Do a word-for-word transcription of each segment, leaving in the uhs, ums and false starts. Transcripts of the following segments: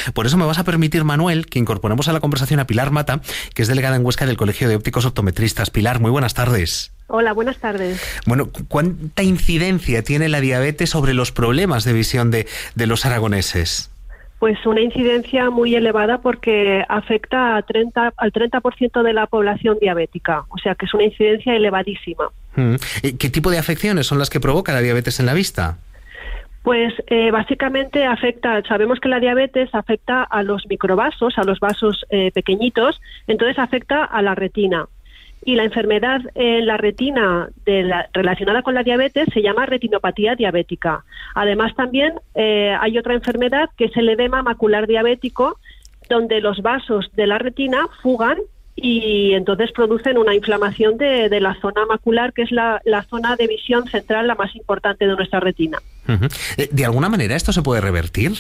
Por eso me vas a permitir, Manuel, que incorporemos a la conversación a Pilar Mata, que es delegada en Huesca del Colegio de Ópticos Optometristas. Pilar, muy buenas tardes. Hola, buenas tardes. Bueno, ¿cuánta incidencia tiene la diabetes sobre los problemas de visión de, de los aragoneses? Pues una incidencia muy elevada porque afecta a treinta, al treinta por ciento de la población diabética, o sea que es una incidencia elevadísima. ¿Qué tipo de afecciones son las que provoca la diabetes en la vista? Pues eh, básicamente afecta, sabemos que la diabetes afecta a los microvasos, a los vasos eh, pequeñitos, entonces afecta a la retina. Y la enfermedad en la retina de la, relacionada con la diabetes se llama retinopatía diabética. Además también eh, hay otra enfermedad que es el edema macular diabético, donde los vasos de la retina fugan y entonces producen una inflamación de, de la zona macular, que es la, la zona de visión central, la más importante de nuestra retina. Uh-huh. ¿De alguna manera esto se puede revertir?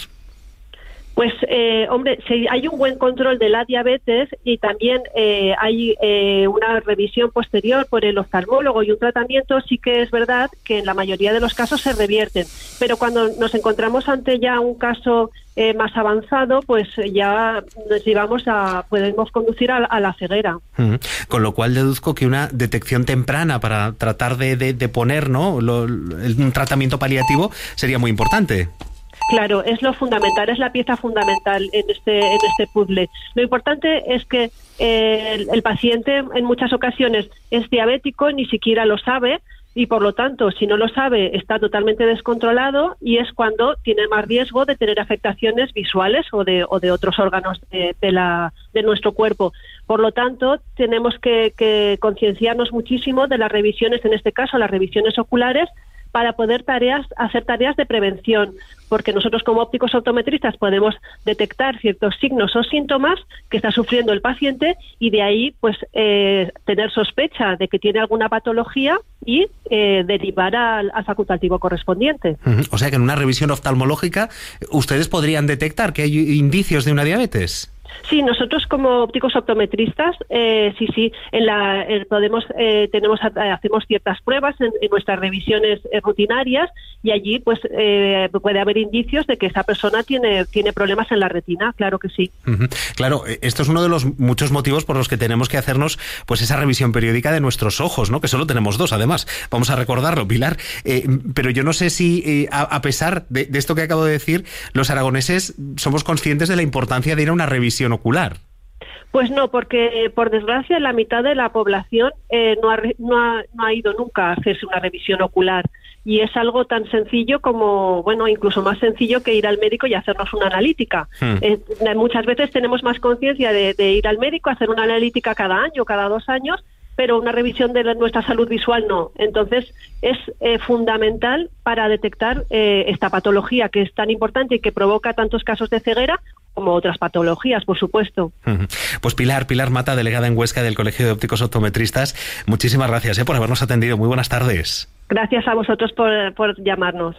Pues, eh, hombre, si hay un buen control de la diabetes y también eh, hay eh, una revisión posterior por el oftalmólogo y un tratamiento, sí que es verdad que en la mayoría de los casos se revierten. Pero cuando nos encontramos ante ya un caso eh, más avanzado, pues ya nos llevamos a, podemos conducir a, a la ceguera. Uh-huh. Con lo cual deduzco que una detección temprana para tratar de, de, de poner, ¿no?, lo, un tratamiento paliativo sería muy importante. Claro, es lo fundamental, es la pieza fundamental en este en este puzzle. Lo importante es que eh, el, el paciente en muchas ocasiones es diabético, ni siquiera lo sabe, y por lo tanto, si no lo sabe, está totalmente descontrolado y es cuando tiene más riesgo de tener afectaciones visuales o de o de otros órganos de, de, la, de nuestro cuerpo. Por lo tanto, tenemos que, que concienciarnos muchísimo de las revisiones, en este caso las revisiones oculares, para poder tareas, hacer tareas de prevención, porque nosotros como ópticos optometristas podemos detectar ciertos signos o síntomas que está sufriendo el paciente y de ahí pues eh, tener sospecha de que tiene alguna patología y eh, derivar al, al facultativo correspondiente. Uh-huh. O sea que en una revisión oftalmológica ustedes podrían detectar que hay indicios de una diabetes. Sí, nosotros como ópticos optometristas, eh, sí, sí, en la eh, podemos eh, tenemos hacemos ciertas pruebas en, en nuestras revisiones eh, rutinarias y allí pues eh, puede haber indicios de que esa persona tiene tiene problemas en la retina, claro que sí. Uh-huh. Claro, esto es uno de los muchos motivos por los que tenemos que hacernos pues esa revisión periódica de nuestros ojos, ¿no? Que solo tenemos dos, además. Vamos a recordarlo, Pilar. Eh, pero yo no sé si eh, a, a pesar de, de esto que acabo de decir, los aragoneses somos conscientes de la importancia de ir a una revisión ocular. Pues no, porque por desgracia la mitad de la población eh, no, ha, no, ha, no ha ido nunca a hacerse una revisión ocular y es algo tan sencillo como, bueno, incluso más sencillo que ir al médico y hacernos una analítica. Hmm. Eh, muchas veces tenemos más conciencia de, de ir al médico, hacer una analítica cada año, cada dos años, pero una revisión de la, nuestra salud visual no. Entonces es eh, fundamental para detectar eh, esta patología que es tan importante y que provoca tantos casos de ceguera como otras patologías, por supuesto. Pues Pilar, Pilar Mata, delegada en Huesca del Colegio de Ópticos Optometristas, muchísimas gracias eh, por habernos atendido. Muy buenas tardes. Gracias a vosotros por, por llamarnos.